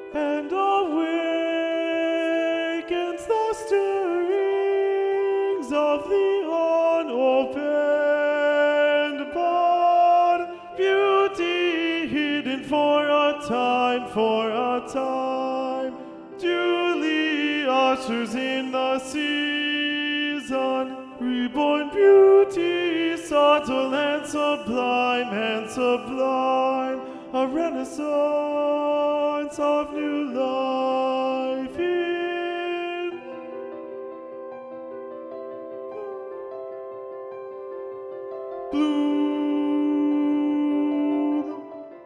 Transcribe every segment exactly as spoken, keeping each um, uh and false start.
and awakens the stirrings of the unopened bud. Beauty hidden for a time, for a time, duly ushers in the season. Reborn beauty, subtle and sublime, and sublime, a renaissance of new life in bloom.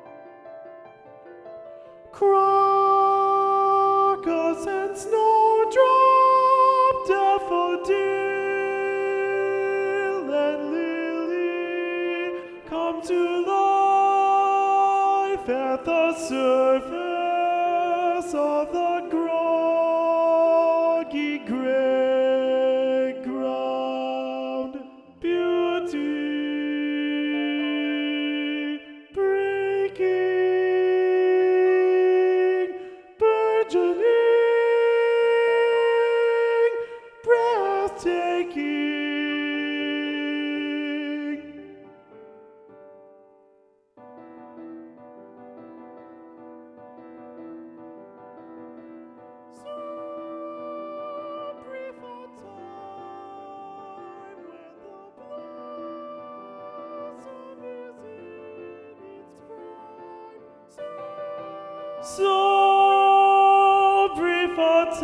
Crocus and snowdrop, daffodil and lily come to life at the surface of the groggy gray ground. Beauty breaking, burgeoning, breathtaking. So brief a time when the blossom is in its prime. So, so brief a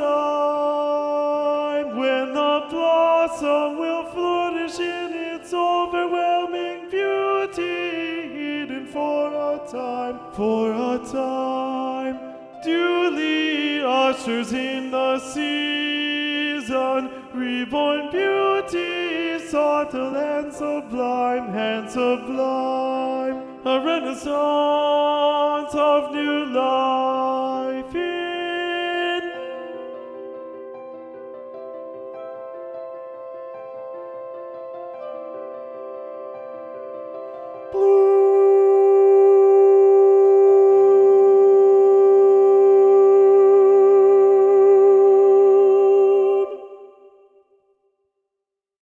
time when the blossom will flourish in its overwhelming beauty, hidden for a time, for a time, duly ushers in the season. Reborn beauty, subtle and sublime, and sublime, a renaissance of new life.